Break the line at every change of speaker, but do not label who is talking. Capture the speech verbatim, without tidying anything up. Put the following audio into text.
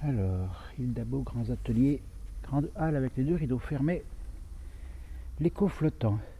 Alors, Île d'Abo, grands ateliers, grande halle avec les deux rideaux fermés, l'écho flottant.